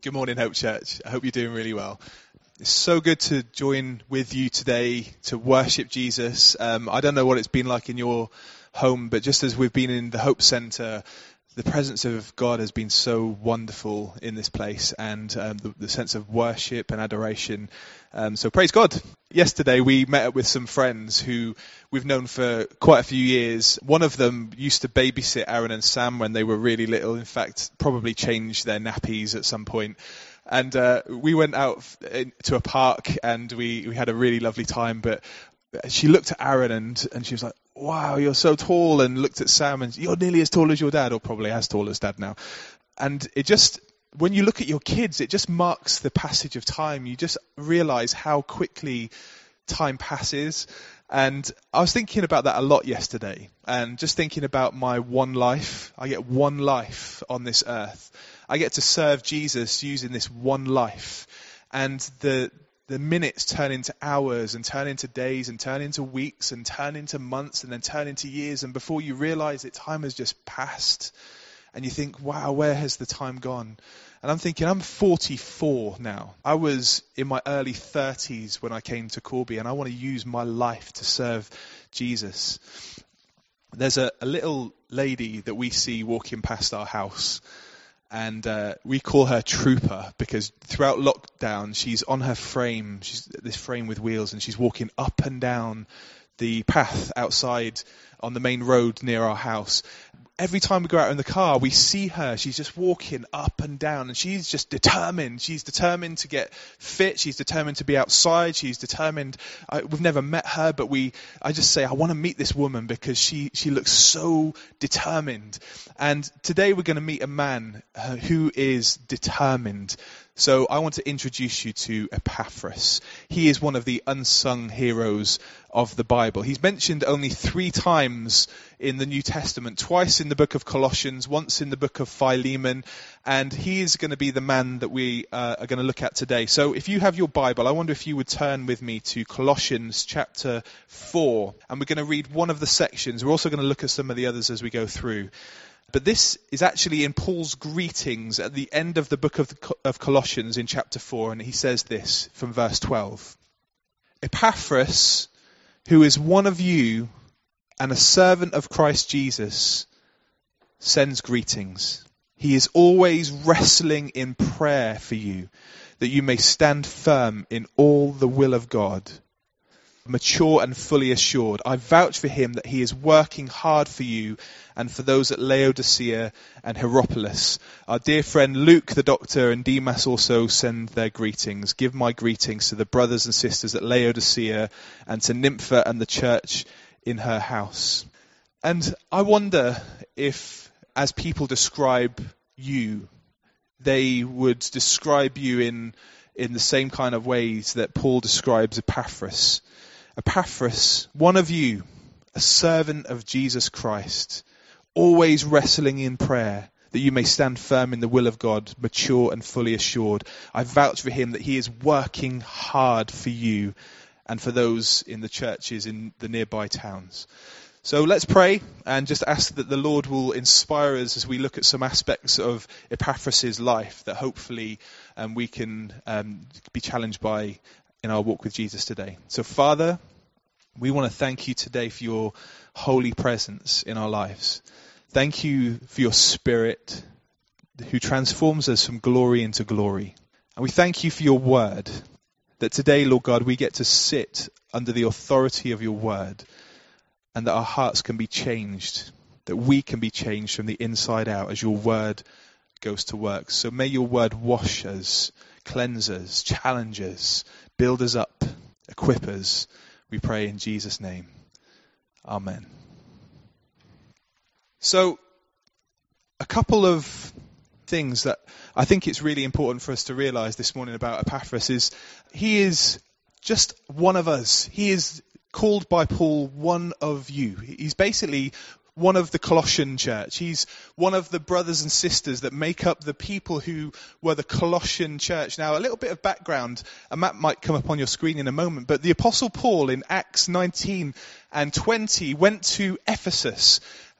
Good morning, Hope Church. I hope you're doing really well. It's so good to join with you today to worship Jesus. I don't know what it's been like in your home, but just as we've been in the Hope Centre, the presence of God has been so wonderful in this place, and the sense of worship and adoration. So praise God. Yesterday we met up with some friends who we've known for quite a few years. One of them used to babysit Aaron and Sam when they were really little. In fact, probably changed their nappies at some point. And we went out to a park and we had a really lovely time. But she looked at Aaron and she was like, "Wow, you're so tall," and looked at Sam and, "You're nearly as tall as your dad," or probably as tall as Dad now. And it just, when you look at your kids, it just marks the passage of time. You just realize how quickly time passes. And I was thinking about that a lot yesterday, and just thinking about my one life. I get one life on this earth. I get to serve Jesus using this one life. And the minutes turn into hours and turn into days and turn into weeks and turn into months and then turn into years. And before you realize it, time has just passed. And you think, wow, where has the time gone? And I'm thinking, I'm 44 now. I was in my early 30s when I came to Corby, and I want to use my life to serve Jesus. There's a little lady that we see walking past our house. And we call her Trooper because throughout lockdown, she's on her frame. She's this frame with wheels, and she's walking up and down the path outside on the main road near our house. Every time we go out in the car, we see her. She's just walking up and down, and she's just determined. She's determined to get fit. She's determined to be outside. She's determined. We've never met her, but I just say, I want to meet this woman because she looks so determined. And today we're going to meet a man who is determined. So I want to introduce you to Epaphras. He is one of the unsung heroes of the Bible. He's mentioned only 3 times in the New Testament, twice in the book of Colossians, once in the book of Philemon, and he is going to be the man that we are going to look at today. So if you have your Bible, I wonder if you would turn with me to Colossians chapter 4, and we're going to read one of the sections. We're also going to look at some of the others as we go through. But this is actually in Paul's greetings at the end of the book of Colossians in chapter 4, and he says this from verse 12. Epaphras, who is one of you and a servant of Christ Jesus, sends greetings. He is always wrestling in prayer for you, that you may stand firm in all the will of God, mature and fully assured. I vouch for him that he is working hard for you and for those at Laodicea and Hierapolis. Our dear friend Luke, the doctor, and Demas also send their greetings. Give my greetings to the brothers and sisters at Laodicea and to Nympha and the church in her house. And I wonder if, as people describe you, they would describe you in the same kind of ways that Paul describes Epaphras. Epaphras, one of you, a servant of Jesus Christ, always wrestling in prayer, that you may stand firm in the will of God, mature and fully assured. I vouch for him that he is working hard for you and for those in the churches in the nearby towns. So let's pray and just ask that the Lord will inspire us as we look at some aspects of Epaphras' life that hopefully we can be challenged by in our walk with Jesus today. So Father, we want to thank you today for your holy presence in our lives. Thank you for your Spirit who transforms us from glory into glory. And we thank you for your word, that today, Lord God, we get to sit under the authority of your word, and that our hearts can be changed, that we can be changed from the inside out as your word goes to work. So may your word wash us, cleanse us, challenge us, build us up, equip us. We pray in Jesus' name. Amen. So, a couple of things that I think it's really important for us to realize this morning about Epaphras is he is just one of us. He is called by Paul one of you. He's basically one of the Colossian church. He's one of the brothers and sisters that make up the people who were the Colossian church. Now, a little bit of background, a map might come up on your screen in a moment, but the Apostle Paul in Acts 19 and 20 went to Ephesus.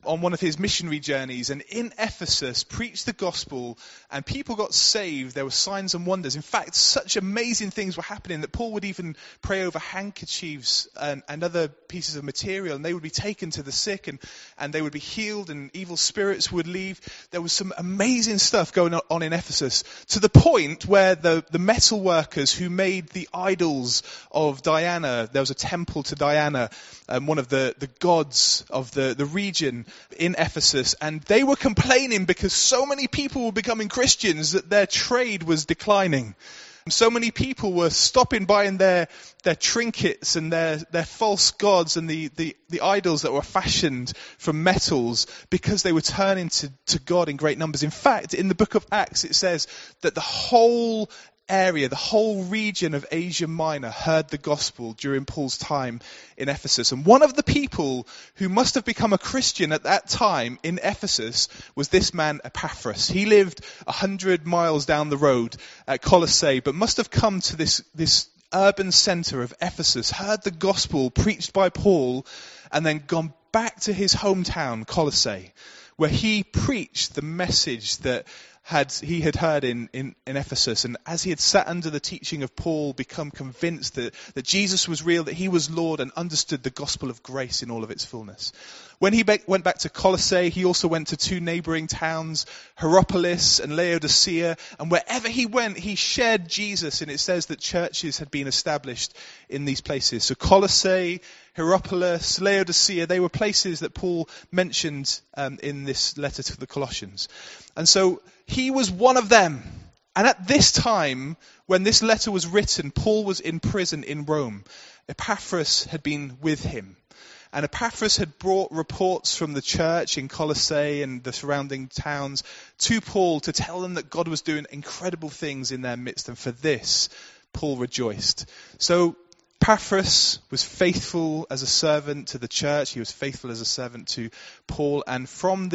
on one of his missionary journeys, and in Ephesus preached the gospel, and people got saved. There were signs and wonders. In fact, such amazing things were happening that Paul would even pray over handkerchiefs and other pieces of material, and they would be taken to the sick, and they would be healed, and evil spirits would leave. There was some amazing stuff going on in Ephesus, to the point where the metal workers who made the idols of Diana, there was a temple to Diana, one of the gods of the region in Ephesus, and they were complaining because so many people were becoming Christians that their trade was declining. So many people were stopping buying their trinkets and their false gods and the idols that were fashioned from metals, because they were turning to God in great numbers. In fact, in the book of Acts, it says that the whole area, the whole region of Asia Minor heard the gospel during Paul's time in Ephesus. And one of the people who must have become a Christian at that time in Ephesus was this man Epaphras. He lived 100 miles down the road at Colossae, but must have come to this urban center of Ephesus, heard the gospel preached by Paul, and then gone back to his hometown, Colossae, where he preached the message that he had heard in Ephesus. And as he had sat under the teaching of Paul, become convinced that Jesus was real, that he was Lord, and understood the gospel of grace in all of its fullness. When he went back to Colossae, he also went to two neighboring towns, Hierapolis and Laodicea, and wherever he went, he shared Jesus, and it says that churches had been established in these places. So Colossae, Hierapolis, Laodicea, they were places that Paul mentioned in this letter to the Colossians. And so he was one of them. And at this time, when this letter was written, Paul was in prison in Rome. Epaphras had been with him. And Epaphras had brought reports from the church in Colossae and the surrounding towns to Paul to tell them that God was doing incredible things in their midst. And for this, Paul rejoiced. So Epaphras was faithful as a servant to the church. He was faithful as a servant to Paul. And from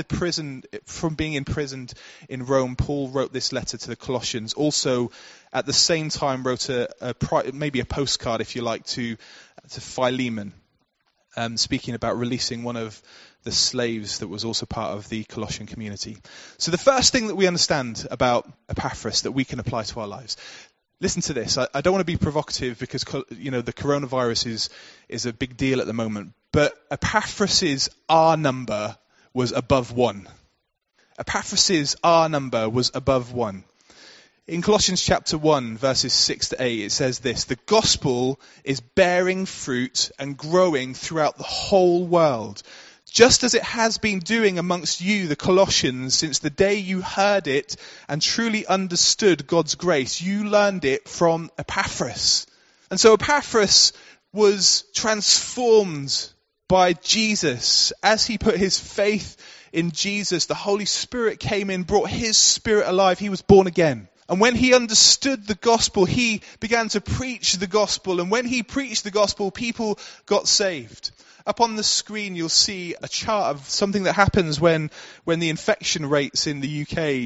being imprisoned in Rome, Paul wrote this letter to the Colossians. Also, at the same time, wrote maybe a postcard, if you like, to Philemon, speaking about releasing one of the slaves that was also part of the Colossian community. So the first thing that we understand about Epaphras that we can apply to our lives. Listen to this. I don't want to be provocative because, the coronavirus is a big deal at the moment. But Epaphras' R number was above 1. Epaphras' R number was above 1. In Colossians chapter 1, verses 6 to 8, it says this: the gospel is bearing fruit and growing throughout the whole world, just as it has been doing amongst you, the Colossians, since the day you heard it and truly understood God's grace. You learned it from Epaphras. And so Epaphras was transformed by Jesus. As he put his faith in Jesus, the Holy Spirit came in, brought his spirit alive. He was born again. And when he understood the gospel, he began to preach the gospel. And when he preached the gospel, people got saved. Up on the screen, you'll see a chart of something that happens when the infection rates in the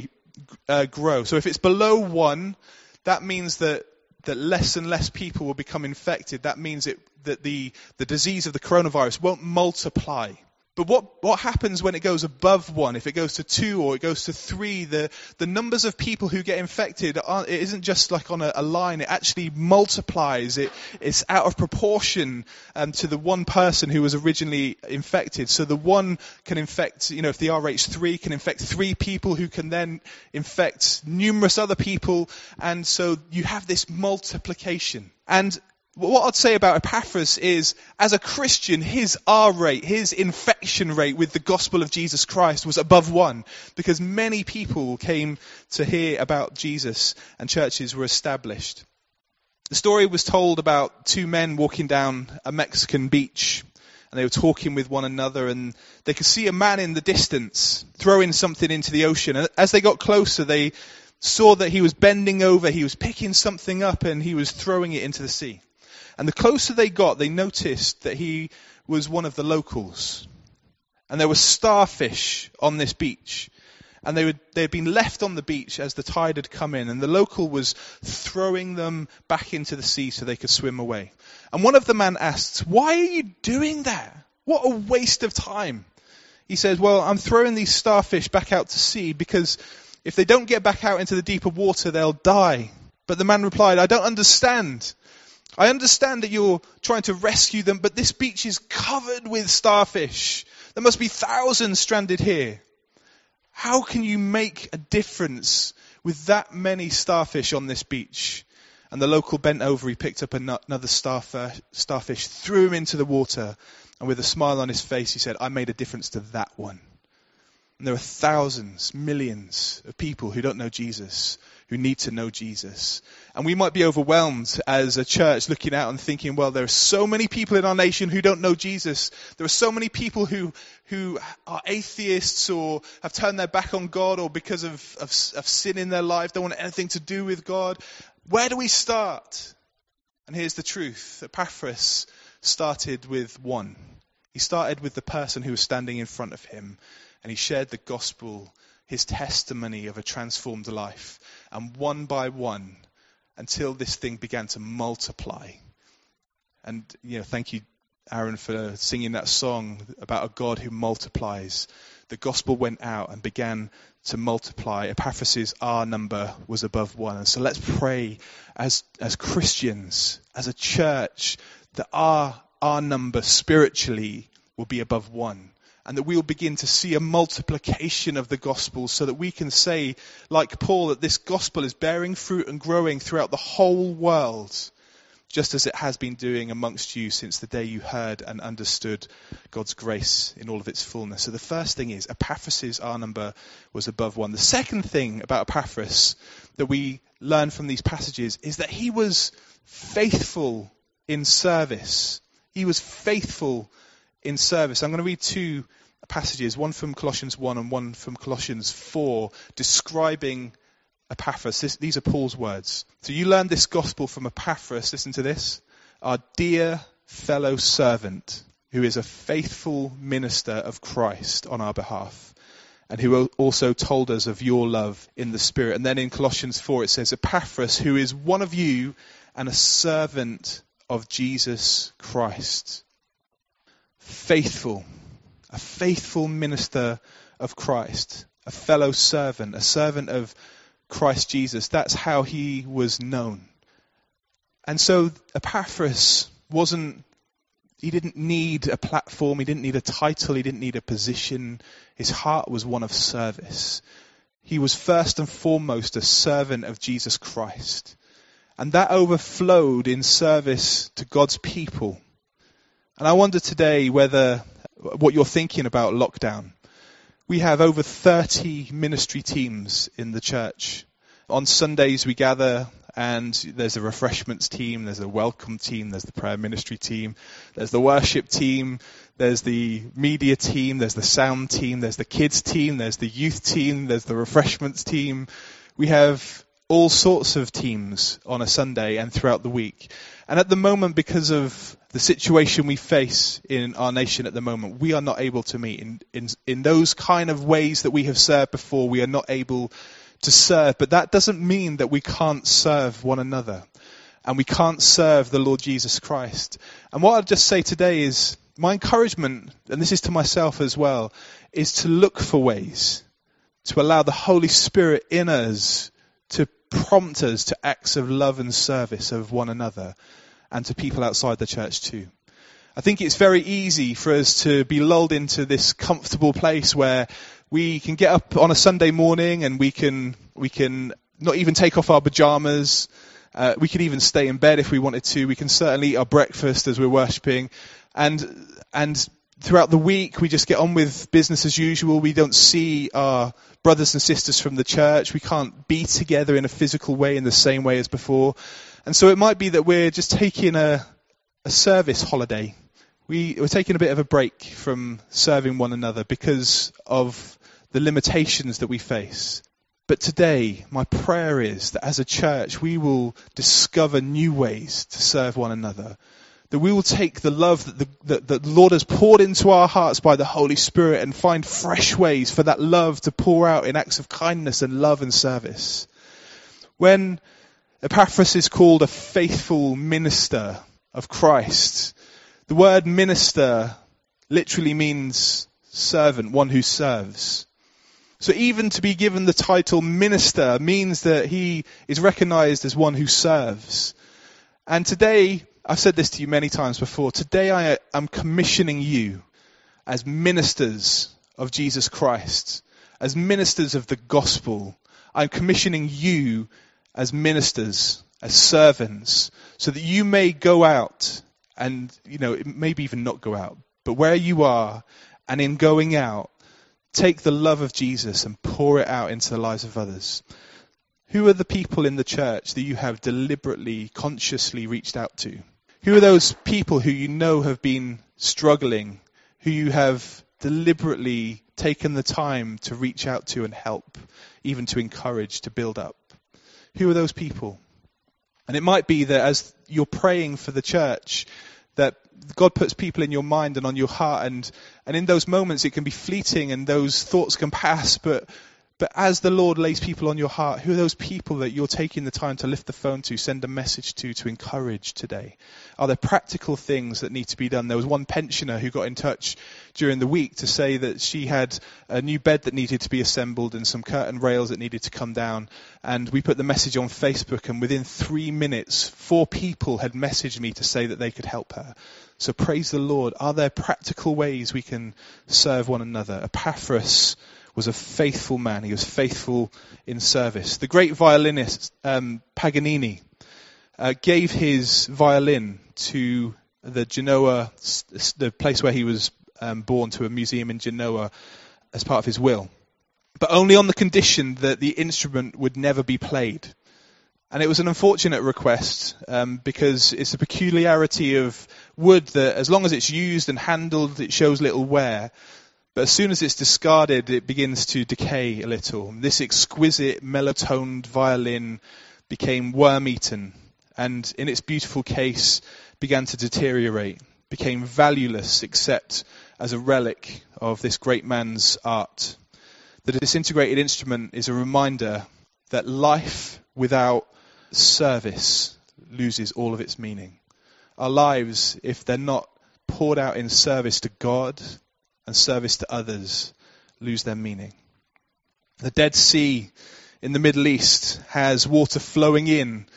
UK grow. So if it's below 1, that means that less and less people will become infected. That means that the disease of the coronavirus won't multiply. But what happens when it goes above 1? If it goes to 2 or it goes to 3, the numbers of people who get infected, it isn't just like on a line. It actually multiplies. It's out of proportion to the one person who was originally infected. So the one can infect, if the R rate's 3, can infect 3 people who can then infect numerous other people. And so you have this multiplication. And what I'd say about Epaphras is, as a Christian, his R rate, his infection rate with the gospel of Jesus Christ was above 1, because many people came to hear about Jesus and churches were established. The story was told about 2 men walking down a Mexican beach, and they were talking with one another, and they could see a man in the distance throwing something into the ocean. And as they got closer, they saw that he was bending over, he was picking something up, and he was throwing it into the sea. And the closer they got, they noticed that he was one of the locals. And there were starfish on this beach. And they had been left on the beach as the tide had come in. And the local was throwing them back into the sea so they could swim away. And one of the men asked, "Why are you doing that? What a waste of time." He says, well, I'm throwing these starfish back out to sea because if they don't get back out into the deeper water, they'll die. But the man replied, I don't understand. I understand that you're trying to rescue them, but this beach is covered with starfish. There must be thousands stranded here. How can you make a difference with that many starfish on this beach? And the local bent over, he picked up another starfish, threw him into the water, and with a smile on his face, he said, I made a difference to that one. And there are thousands, millions of people who don't know Jesus, who need to know Jesus. And we might be overwhelmed as a church looking out and thinking, well, there are so many people in our nation who don't know Jesus. There are so many people who are atheists or have turned their back on God or because of sin in their life, don't want anything to do with God. Where do we start? And here's the truth. Epaphras started with one. He started with the person who was standing in front of him, and he shared the gospel, his testimony of a transformed life. And one by one, until this thing began to multiply. And, thank you, Aaron, for singing that song about a God who multiplies. The gospel went out and began to multiply. Epaphras' R number was above 1. And so let's pray as Christians, as a church, that our number spiritually will be above 1. And that we will begin to see a multiplication of the gospel so that we can say, like Paul, that this gospel is bearing fruit and growing throughout the whole world, just as it has been doing amongst you since the day you heard and understood God's grace in all of its fullness. So the first thing is, Epaphras' R number was above 1. The second thing about Epaphras that we learn from these passages is that he was faithful in service. He was faithful in service. I'm going to read two passages, one from Colossians 1 and one from Colossians 4, describing Epaphras. These are Paul's words. So you learned this gospel from Epaphras, listen to this, our dear fellow servant, who is a faithful minister of Christ on our behalf, and who also told us of your love in the Spirit. And then in Colossians 4 it says, Epaphras, who is one of you and a servant of Jesus Christ. Faithful, a faithful minister of Christ, a fellow servant, a servant of Christ Jesus. That's how he was known. And so Epaphras he didn't need a platform, he didn't need a title, he didn't need a position. His heart was one of service. He was first and foremost a servant of Jesus Christ. And that overflowed in service to God's people. And I wonder today what you're thinking about lockdown. We have over 30 ministry teams in the church. On Sundays we gather and there's a refreshments team, there's a welcome team, there's the prayer ministry team, there's the worship team, there's the media team, there's the sound team, there's the kids team, there's the youth team, there's the refreshments team. We have all sorts of teams on a Sunday and throughout the week. And at the moment, because of the situation we face in our nation at the moment, we are not able to meet. In those kind of ways that we have served before, we are not able to serve. But that doesn't mean that we can't serve one another. And we can't serve the Lord Jesus Christ. And what I'll just say today is, my encouragement, and this is to myself as well, is to look for ways to allow the Holy Spirit in us to prompt us to acts of love and service of one another and to people outside the church too. I think it's very easy for us to be lulled into this comfortable place where we can get up on a Sunday morning and we can not even take off our pajamas. We could even stay in bed if we wanted to. We can certainly eat our breakfast as we're worshipping. And throughout the week, we just get on with business as usual. We don't see our brothers and sisters from the church. We can't be together in a physical way in the same way as before. And so it might be that we're just taking a service holiday. We're taking a bit of a break from serving one another because of the limitations that we face. But today, my prayer is that as a church, we will discover new ways to serve one another. That we will take the love that the Lord has poured into our hearts by the Holy Spirit and find fresh ways for that love to pour out in acts of kindness and love and service. When Epaphras is called a faithful minister of Christ, the word minister literally means servant, one who serves. So even to be given the title minister means that he is recognized as one who serves. And today, I've said this to you many times before, today I am commissioning you as ministers of Jesus Christ, as ministers of the gospel. I'm commissioning you as ministers, as servants, so that you may go out and, maybe even not go out, but where you are, and in going out, take the love of Jesus and pour it out into the lives of others. Who are the people in the church that you have deliberately, consciously reached out to? Who are those people who you know have been struggling, who you have deliberately taken the time to reach out to and help, even to encourage, to build up? Who are those people? And it might be that as you're praying for the church, that God puts people in your mind and on your heart, and in those moments it can be fleeting and those thoughts can pass, but as the Lord lays people on your heart, who are those people that you're taking the time to lift the phone to, send a message to encourage today? Are there practical things that need to be done? There was one pensioner who got in touch during the week to say that she had a new bed that needed to be assembled and some curtain rails that needed to come down. And we put the message on Facebook, and within 3 minutes, 4 people had messaged me to say that they could help her. So praise the Lord. Are there practical ways we can serve one another? Epaphras was a faithful man. He was faithful in service. The great violinist Paganini gave his violin to the Genoa, the place where he was born, to a museum in Genoa as part of his will, but only on the condition that the instrument would never be played. And it was an unfortunate request because it's a peculiarity of wood that as long as it's used and handled, it shows little wear. But as soon as it's discarded, it begins to decay a little. This exquisite, mellow-toned violin became worm-eaten, and in its beautiful case began to deteriorate, became valueless except as a relic of this great man's art. The disintegrated instrument is a reminder that life without service loses all of its meaning. Our lives, if they're not poured out in service to God and service to others, lose their meaning. The Dead Sea in the Middle East has water flowing in,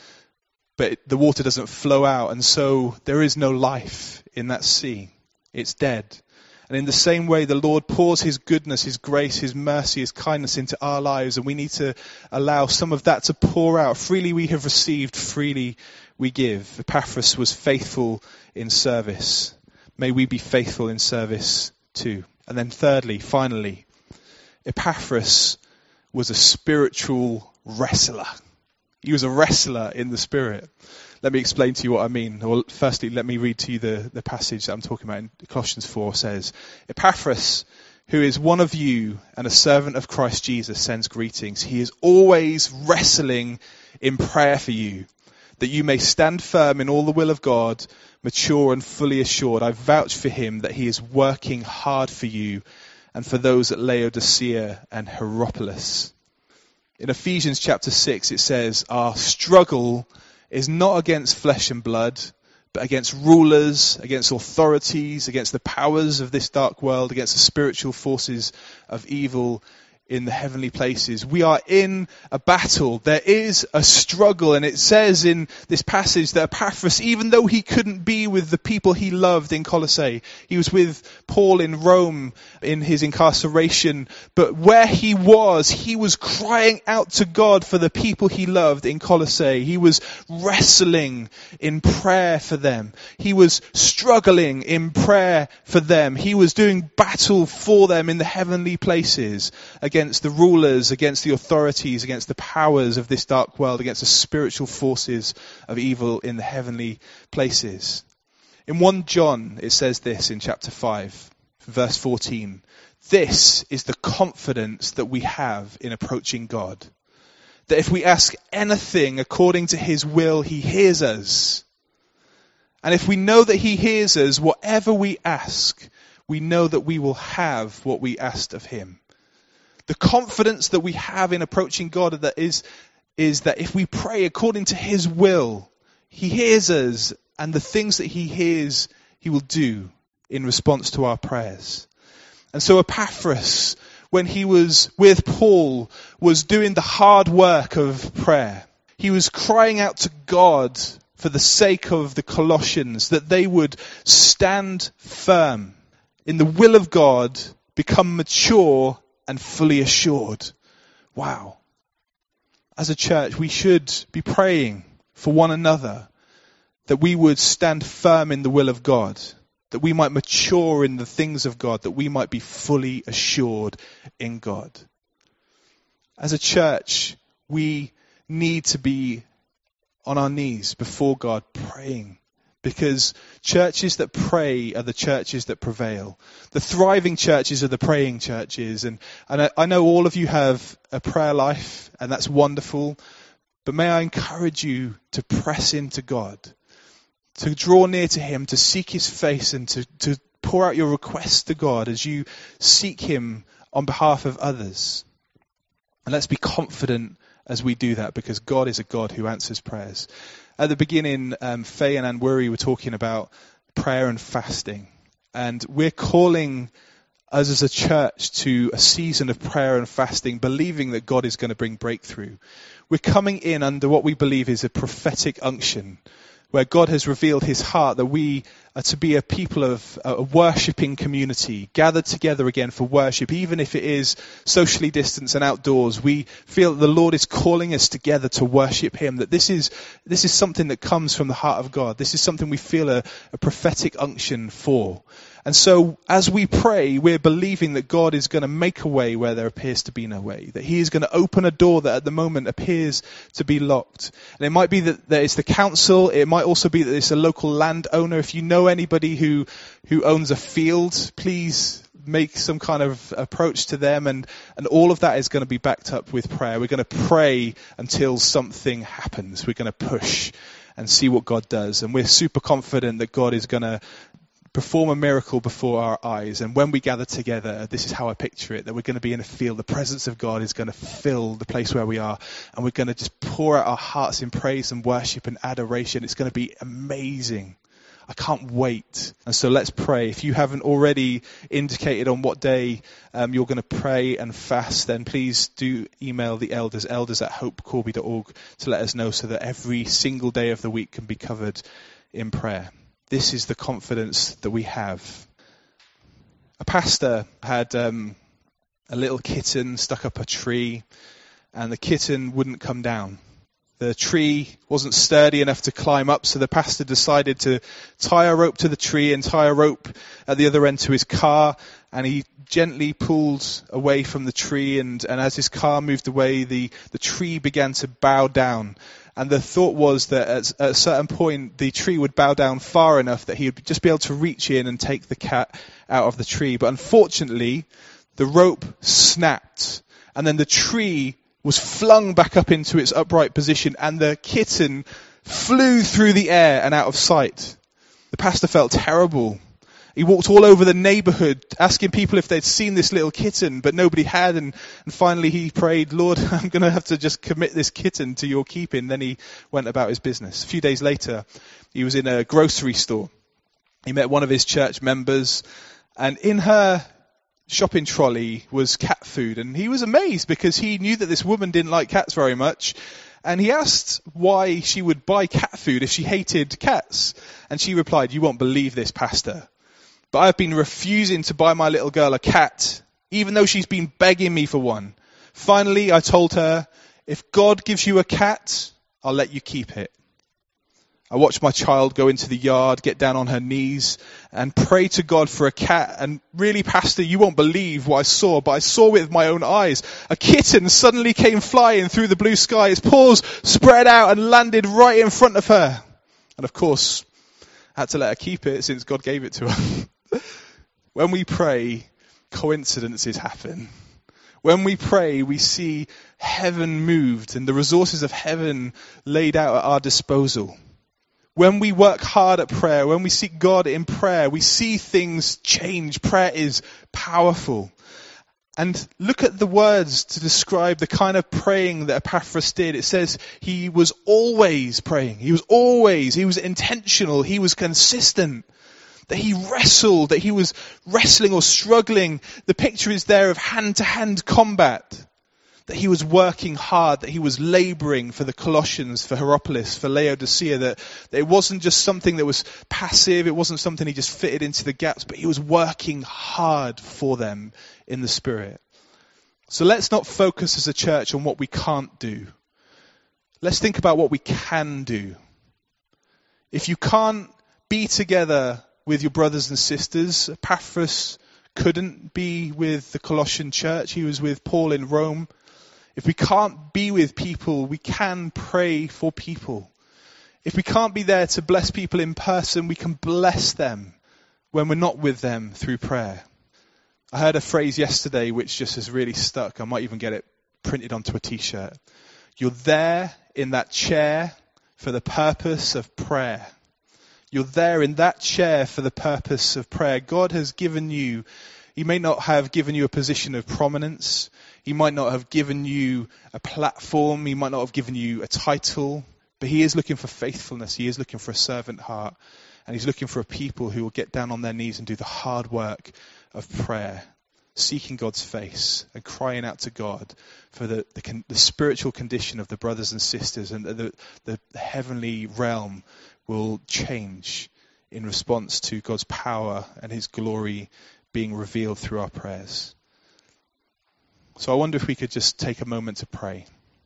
but the water doesn't flow out, and so there is no life in that sea. It's dead. And in the same way, the Lord pours his goodness, his grace, his mercy, his kindness into our lives, and we need to allow some of that to pour out. Freely we have received, freely we give. Epaphras was faithful in service. May we be faithful in service too. And then thirdly, finally, Epaphras was a spiritual wrestler. He was a wrestler in the spirit. Let me explain to you what I mean. Well, firstly, let me read to you the passage that I'm talking about in Colossians 4 says, Epaphras, who is one of you and a servant of Christ Jesus, sends greetings. He is always wrestling in prayer for you, that you may stand firm in all the will of God, mature and fully assured. I vouch for him that he is working hard for you and for those at Laodicea and Hierapolis. In Ephesians chapter 6 it says, our struggle is not against flesh and blood, but against rulers, against authorities, against the powers of this dark world, against the spiritual forces of evil in the heavenly places. We are in a battle. There is a struggle, and it says in this passage that Epaphras, even though he couldn't be with the people he loved in Colossae, he was with Paul in Rome in his incarceration, but where he was crying out to God for the people he loved in Colossae. He was wrestling in prayer for them. He was struggling in prayer for them. He was doing battle for them in the heavenly places, against the rulers, against the authorities, against the powers of this dark world, against the spiritual forces of evil in the heavenly places. In 1 John, it says this in chapter 5, verse 14. This is the confidence that we have in approaching God, that if we ask anything according to his will, he hears us. And if we know that he hears us, whatever we ask, we know that we will have what we asked of him. The confidence that we have in approaching God that is that if we pray according to his will, he hears us, and the things that he hears, he will do in response to our prayers. And so Epaphras, when he was with Paul, was doing the hard work of prayer. He was crying out to God for the sake of the Colossians, that they would stand firm in the will of God, become mature and fully assured. Wow. As a church, we should be praying for one another, that we would stand firm in the will of God, that we might mature in the things of God, that we might be fully assured in God. As a church, we need to be on our knees before God praying, because churches that pray are the churches that prevail. The thriving churches are the praying churches. And I know all of you have a prayer life, and that's wonderful. But may I encourage you to press into God, to draw near to him, to seek his face, and to pour out your requests to God as you seek him on behalf of others. And let's be confident as we do that, because God is a God who answers prayers. At the beginning, Faye and Anne Worry were talking about prayer and fasting. And we're calling us as a church to a season of prayer and fasting, believing that God is going to bring breakthrough. We're coming in under what we believe is a prophetic unction, where God has revealed his heart that we are to be a people of a worshipping community, gathered together again for worship, even if it is socially distanced and outdoors. We feel that the Lord is calling us together to worship him, that this is something that comes from the heart of God. This is something we feel a prophetic unction for. And so as we pray, we're believing that God is going to make a way where there appears to be no way, that he is going to open a door that at the moment appears to be locked. And it might be that it's the council. It might also be that it's a local landowner. If you know anybody who owns a field, please make some kind of approach to them. And all of that is going to be backed up with prayer. We're going to pray until something happens. We're going to push and see what God does. And we're super confident that God is going to perform a miracle before our eyes. And when we gather together, this is how I picture it, that we're going to be in a field. The presence of God is going to fill the place where we are, and we're going to just pour out our hearts in praise and worship and adoration. It's going to be amazing. I can't wait. And so let's pray. If you haven't already indicated on what day you're going to pray and fast, then please do email the elders@hopecorby.org to let us know, so that every single day of the week can be covered in prayer. This is the confidence that we have. A pastor had a little kitten stuck up a tree, and the kitten wouldn't come down. The tree wasn't sturdy enough to climb up, so the pastor decided to tie a rope to the tree and tie a rope at the other end to his car, and he gently pulled away from the tree, and as his car moved away, the tree began to bow down. And the thought was that at a certain point, the tree would bow down far enough that he would just be able to reach in and take the cat out of the tree. But unfortunately, the rope snapped, and then the tree was flung back up into its upright position, and the kitten flew through the air and out of sight. The pastor felt terrible. He walked all over the neighborhood asking people if they'd seen this little kitten, but nobody had. And finally he prayed, Lord, I'm going to have to just commit this kitten to your keeping. Then he went about his business. A few days later, he was in a grocery store. He met one of his church members, and in her shopping trolley was cat food. And he was amazed because he knew that this woman didn't like cats very much. And he asked why she would buy cat food if she hated cats. And she replied, you won't believe this, Pastor, but I've been refusing to buy my little girl a cat, even though she's been begging me for one. Finally, I told her, if God gives you a cat, I'll let you keep it. I watched my child go into the yard, get down on her knees, and pray to God for a cat. And really, Pastor, you won't believe what I saw, but I saw with my own eyes. A kitten suddenly came flying through the blue sky, its paws spread out and landed right in front of her. And of course, I had to let her keep it since God gave it to her. When we pray, coincidences happen. When we pray, we see heaven moved and the resources of heaven laid out at our disposal. When we work hard at prayer, when we seek God in prayer, we see things change. Prayer is powerful. And look at the words to describe the kind of praying that Epaphras did. It says he was always praying. He was intentional. He was consistent. that he wrestled, that he was wrestling or struggling. The picture is there of hand-to-hand combat, that he was working hard, that he was laboring for the Colossians, for Hierapolis, for Laodicea, that it wasn't just something that was passive, it wasn't something he just fitted into the gaps, but he was working hard for them in the Spirit. So let's not focus as a church on what we can't do. Let's think about what we can do. If you can't be together with your brothers and sisters, Epaphras couldn't be with the Colossian church. He was with Paul in Rome. If we can't be with people, we can pray for people. If we can't be there to bless people in person, we can bless them when we're not with them through prayer. I heard a phrase yesterday which just has really stuck. I might even get it printed onto a t-shirt. You're there in that chair for the purpose of prayer. You're there in that chair for the purpose of prayer. God has given you, He may not have given you a position of prominence. He might not have given you a platform. He might not have given you a title. But He is looking for faithfulness. He is looking for a servant heart. And He's looking for a people who will get down on their knees and do the hard work of prayer, seeking God's face and crying out to God for the spiritual condition of the brothers and sisters, and the heavenly realm will change in response to God's power and His glory being revealed through our prayers. So I wonder if we could just take a moment to pray.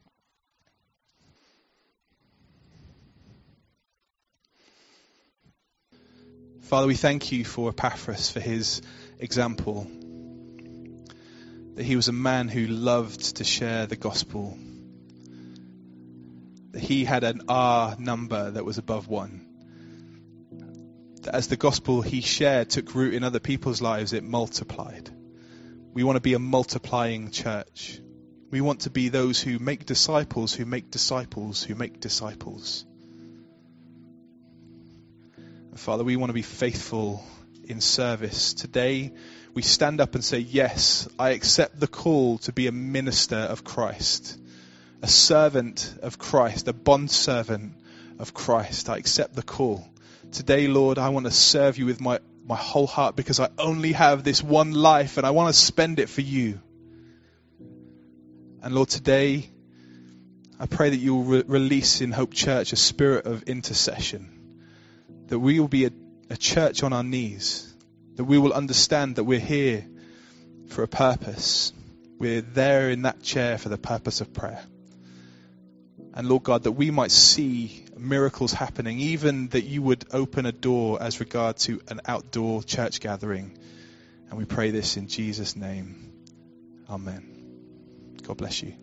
Father, we thank you for Epaphras, for his example, that he was a man who loved to share the gospel, that he had an R number that was above 1, that as the gospel he shared took root in other people's lives, it multiplied. We want to be a multiplying church. We want to be those who make disciples, who make disciples, who make disciples. And Father, we want to be faithful in service. Today, we stand up and say, yes, I accept the call to be a minister of Christ, a servant of Christ, a bondservant of Christ. I accept the call. Today, Lord, I want to serve you with my whole heart, because I only have this one life and I want to spend it for you. And Lord, today, I pray that you will release in Hope Church a spirit of intercession, that we will be a church on our knees, that we will understand that we're here for a purpose. We're there in that chair for the purpose of prayer. And Lord God, that we might see miracles happening, even that you would open a door as regard to an outdoor church gathering. And we pray this in Jesus' name. Amen. God bless you.